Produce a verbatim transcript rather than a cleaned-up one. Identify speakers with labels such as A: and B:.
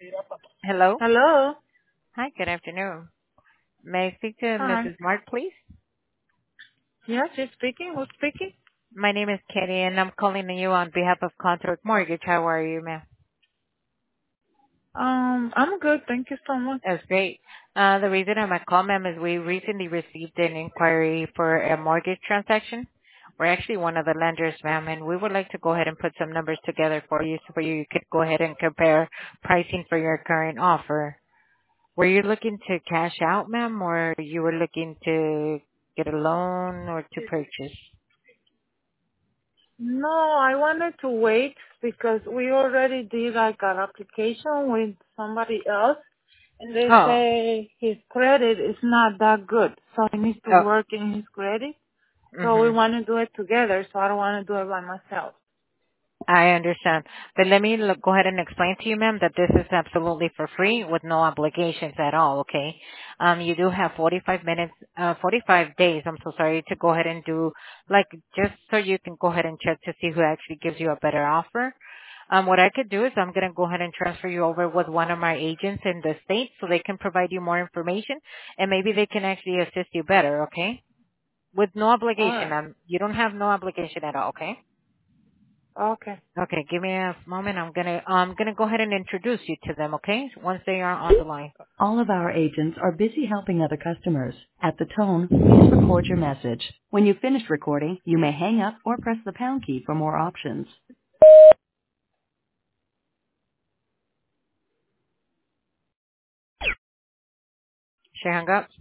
A: Hello.
B: Hello.
A: Hi, good afternoon. May I speak to
B: Hi.
A: Missus Mark, please?
B: Yes, you're speaking. Who's speaking?
A: My name is Katie, and I'm calling you on behalf of Contract Mortgage. How are you, ma'am?
B: Um, I'm good. Thank you so much.
A: That's great. Uh, the reason I'm at call, ma'am, is we recently received an inquiry for a mortgage transaction. We're actually one of the lenders, ma'am, and we would like to go ahead and put some numbers together for you so for you could go ahead and compare pricing for your current offer. Were you looking to cash out, ma'am, or you were looking to get a loan or to purchase?
B: No, I wanted to wait because we already did like an application with somebody else, and they
A: Oh,
B: say his credit is not that good, so he needs to
A: oh,
B: work in his credit. So we
A: mhm.
B: want to do it together. So I don't want to do it by myself.
A: I understand. But let me look, go ahead and explain to you, ma'am, that this is absolutely for free with no obligations at all, okay? Um, you do have forty-five minutes, uh, forty-five days, I'm so sorry, to go ahead and do, like, just so you can go ahead and check to see who actually gives you a better offer. Um, what I could do is I'm going to go ahead and transfer you over with one of my agents in the state so they can provide you more information and maybe they can actually assist you better, okay? With no
B: All
A: obligation.
B: right.
A: Um, you don't have no obligation at all, okay?
B: Okay.
A: Okay, give me a moment. I'm gonna I'm gonna go ahead and introduce you to them, okay? Once they are on the line. All of our agents are busy helping other customers. At the tone, please record your message. When you've finished recording, you may hang up or press the pound key for more options. Should I hang up?